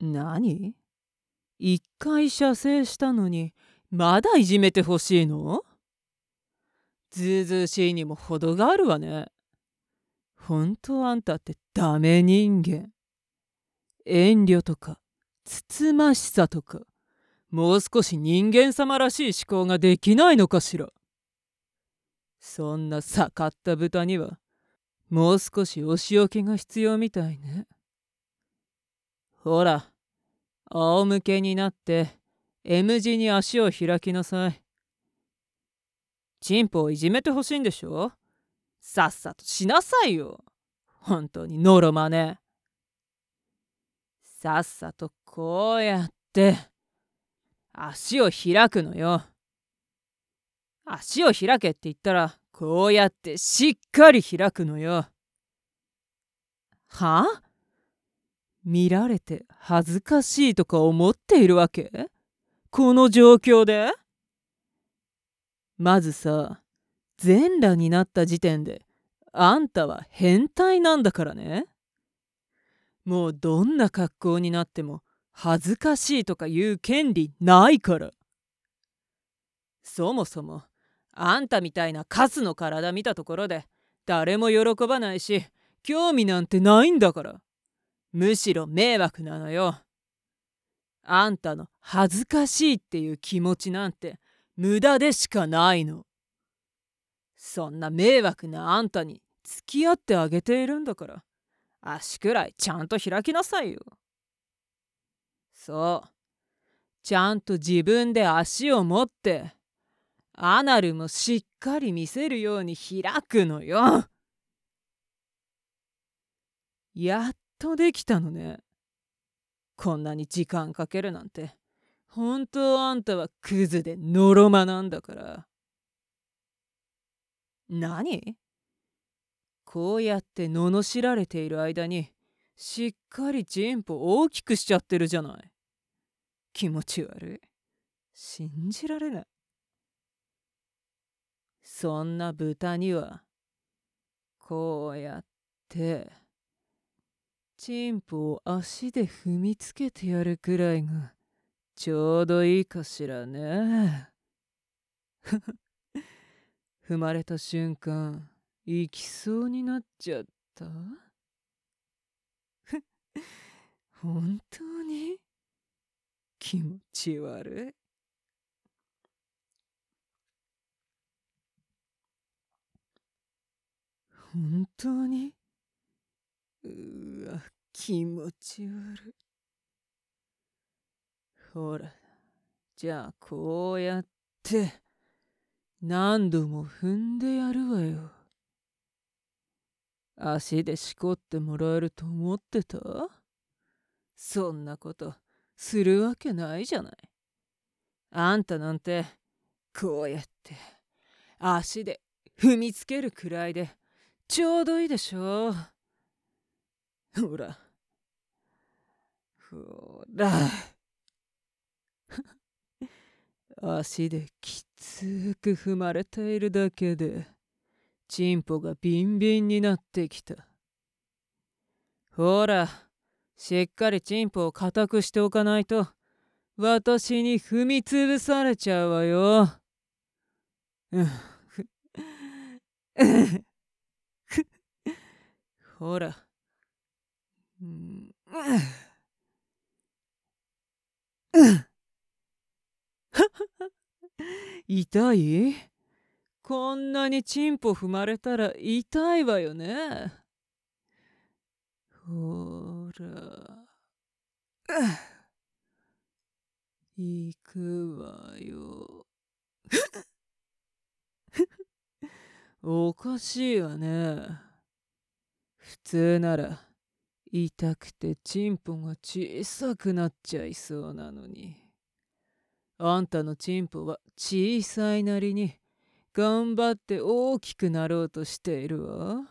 何？一回射精したのにまだいじめてほしいの？ずうずうしいにも程があるわね。ほんとあんたってダメ人間。遠慮とかつつましさとか、もう少し人間様らしい思考ができないのかしら。そんな盛った豚にはもう少しお仕置きが必要みたいね。ほら、仰向けになって M 字に足を開きなさい。チンポをいじめてほしいんでしょ？さっさとしなさいよ。本当にのろまね。さっさとこうやって足を開くのよ。足を開けって言ったらこうやってしっかり開くのよ。はあ？見られて恥ずかしいとか思っているわけ？この状況で？まずさ、全裸になった時点であんたは変態なんだからね。もうどんな格好になっても恥ずかしいとか言う権利ないから。そもそもあんたみたいなカスの体見たところで誰も喜ばないし興味なんてないんだから。むしろ迷惑なのよ。あんたの恥ずかしいっていう気持ちなんて無駄でしかないの。そんな迷惑なあんたに付き合ってあげているんだから、足くらいちゃんと開きなさいよ。そう、ちゃんと自分で足を持ってアナルもしっかり見せるように開くのよ。やっとできたのね。こんなに時間かけるなんて。本当あんたはクズでのろまなんだから。何？こうやって罵られている間にしっかりチンポ大きくしちゃってるじゃない。気持ち悪い。信じられない。そんな豚にはこうやってチンポを足で踏みつけてやるくらいがちょうどいいかしらね。踏まれた瞬間行きそうになっちゃった。本当に気持ち悪い。本当にうわ、気持ち悪い。ほら、じゃあこうやって何度も踏んでやるわよ。足でしこってもらえると思ってた？そんなことするわけないじゃない。あんたなんてこうやって足で踏みつけるくらいでちょうどいいでしょ。ほらほら足できつく踏まれているだけでチンポがビンビンになってきた。ほら、しっかりチンポを固くしておかないと私に踏みつぶされちゃうわよ。ほら。痛い？こんなにチンポ踏まれたら痛いわよね。ほら。行くわよ。おかしいわね。普通なら痛くてチンポが小さくなっちゃいそうなのに。あんたのチンポは小さいなりに頑張って大きくなろうとしているわ。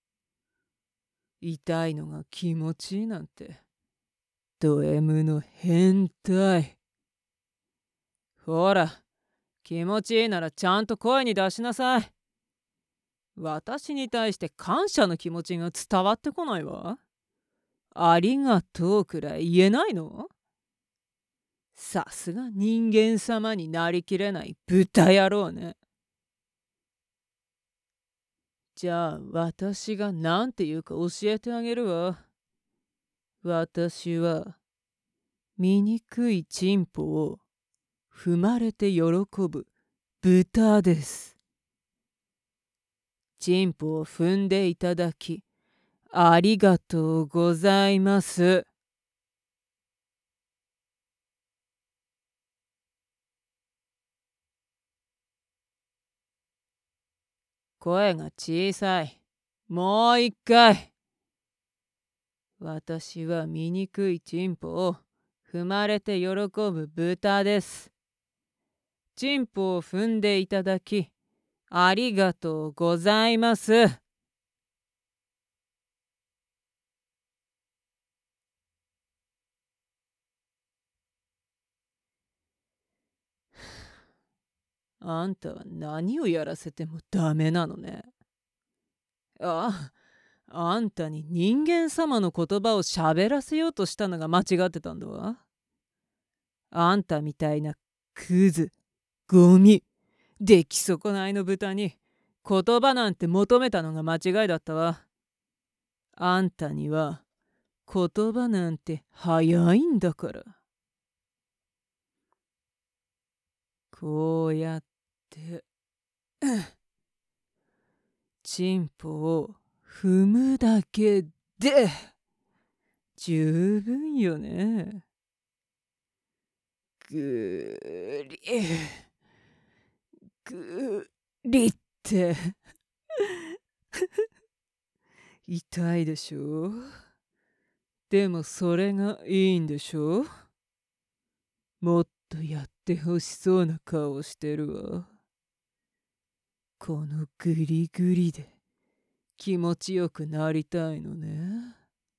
痛いのが気持ちいいなんてド M の変態。ほら、気持ちいいならちゃんと声に出しなさい。私に対して感謝の気持ちが伝わってこないわ。 ありがとうくらい言えないの？さすが人間様になりきれない豚野郎ね。じゃあ私が何て言うか教えてあげるわ。私は醜いチンポを踏まれて喜ぶ豚です。チンポを踏んでいただきありがとうございます。声が小さい。もう一回。私は醜いチンポを踏まれて喜ぶ豚です。チンポを踏んでいただきありがとうございます。あんたは何をやらせてもダメなのね。ああ、あんたに人間様の言葉を喋らせようとしたのが間違ってたんだわ。あんたみたいなクズ、ゴミ、出来損ないの豚に言葉なんて求めたのが間違いだったわ。あんたには言葉なんて早いんだから。こうやってチンポを踏むだけで十分よね。ぐりぐりって痛いでしょ。でもそれがいいんでしょ。もっとやってほしそうな顔してるわ。このグリグリで気持ちよくなりたいのね。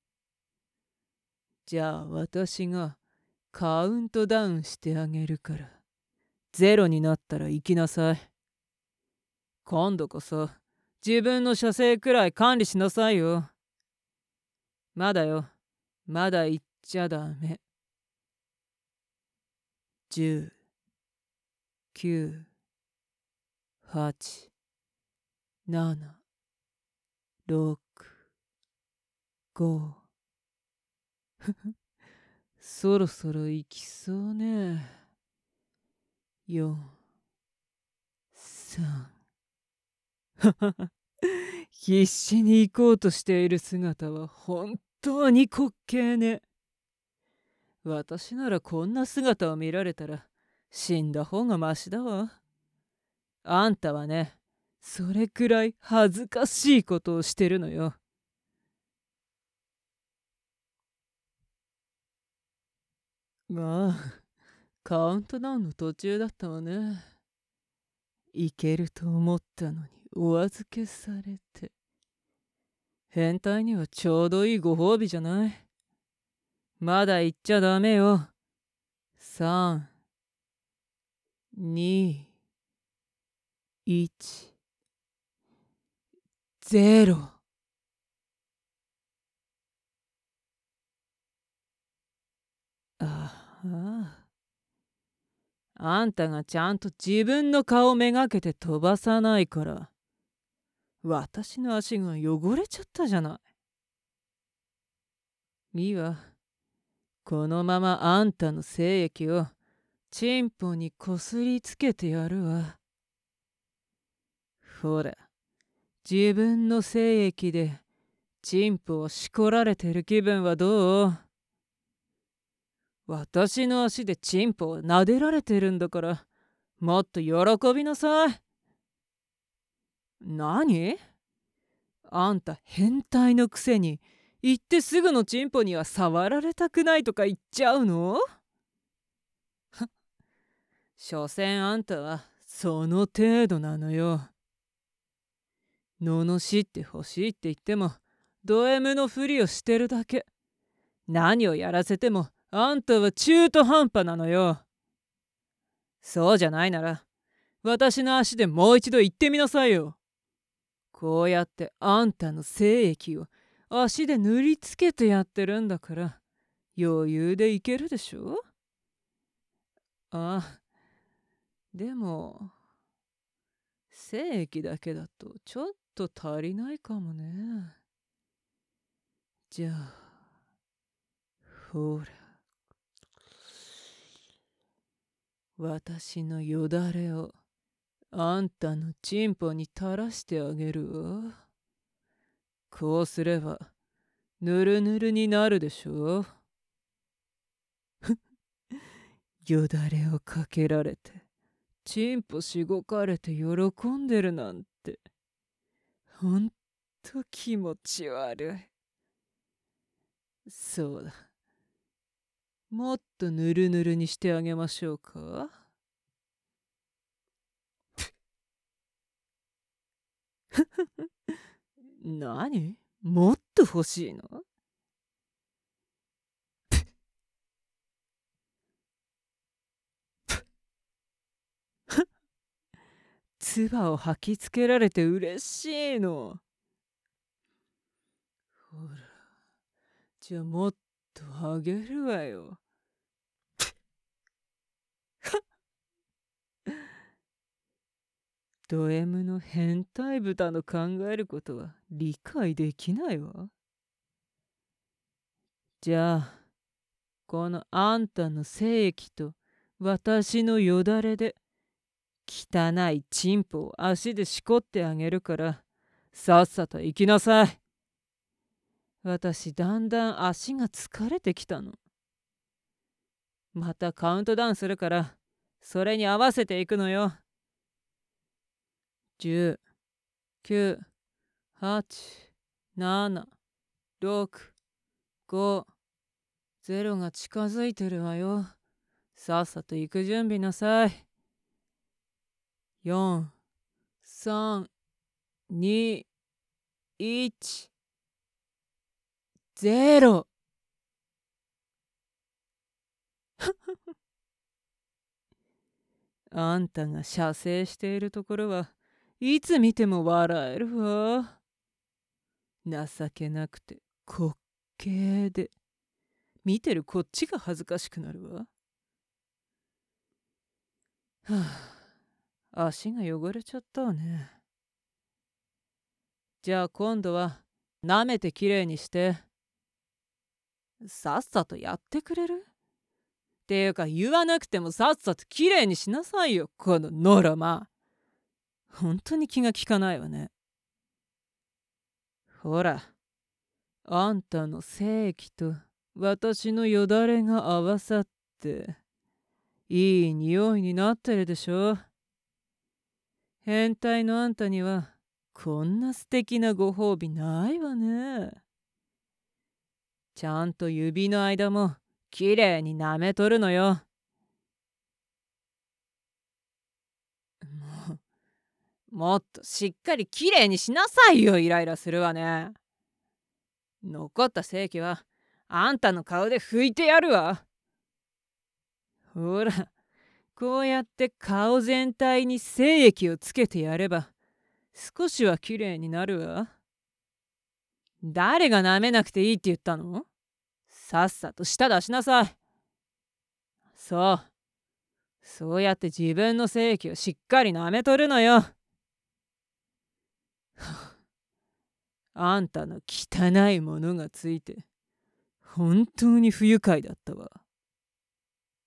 じゃあ私がカウントダウンしてあげるから、ゼロになったら行きなさい。今度こそ自分の射精くらい管理しなさいよ。まだよ。まだ行っちゃダメ。10、9、8、7、6、5。そろそろ行きそうね。4、3。必死に行こうとしている姿は本当に滑稽ね。私ならこんな姿を見られたら死んだ方がマシだわ。あんたはね、それくらい恥ずかしいことをしてるのよ。まあ、カウントダウンの途中だったわね。いけると思ったのにお預けされて。変態にはちょうどいいご褒美じゃない。まだ行っちゃダメよ。3、2、1、0。ああ。あんたがちゃんと自分の顔めがけて飛ばさないから、私の足が汚れちゃったじゃない。いいわ。このままあんたの精液をチンポにこすりつけてやるわ。ほら、自分の精液でチンポをしこられてる気分はどう？私の足でチンポを撫でられてるんだから、もっと喜びなさい。何？あんた変態のくせに行ってすぐのチンポには触られたくないとか言っちゃうの？所詮あんたはその程度なのよ。罵ってほしいって言ってもド M のふりをしてるだけ。何をやらせてもあんたは中途半端なのよ。そうじゃないなら私の足でもう一度言ってみなさいよ。こうやってあんたの精液を足で塗りつけてやってるんだから余裕でいけるでしょ。あ、でも精液だけだとちょっと足りないかもね。じゃあほら、私のよだれをあんたのチンポに垂らしてあげるわ。こうすればぬるぬるになるでしょ。よだれをかけられてチンポしごかれて喜んでるなんてほんと気持ち悪い。そうだ、もっとぬるぬるにしてあげましょうか。何、もっと欲しいの？唾を吐きつけられて嬉しいの。ほら、じゃあもっとあげるわよ。ド M の変態豚の考えることは理解できないわ。じゃあこのあんたの精液と私のよだれで汚いチンポを足でしこってあげるからさっさと行きなさい。私だんだん足が疲れてきたの。またカウントダウンするからそれに合わせていくのよ。10、9、8、7、6、5、0が近づいてるわよ。さっさと行く準備なさい。4、3、2、1、0。あんたが射精しているところはいつ見ても笑えるわ。情けなくて滑稽で見てるこっちが恥ずかしくなるわ。はあ、足が汚れちゃったわね。じゃあ今度は舐めてきれいにして。さっさとやってくれる？っていうか言わなくてもさっさときれいにしなさいよ、このノラマ。本当に気が利かないわね。ほら、あんたの精液と私のよだれが合わさっていい匂いになってるでしょ。変態のあんたにはこんな素敵なご褒美ないわね。ちゃんと指の間もきれいに舐めとるのよ。もっとしっかりきれいにしなさいよ。イライラするわね。残った精液はあんたの顔で拭いてやるわ。ほら、こうやって顔全体に精液をつけてやれば少しはきれいになるわ。誰が舐めなくていいって言ったの？さっさと舌出しなさい。そう、そうやって自分の精液をしっかり舐めとるのよ。あんたの汚いものがついて本当に不愉快だったわ。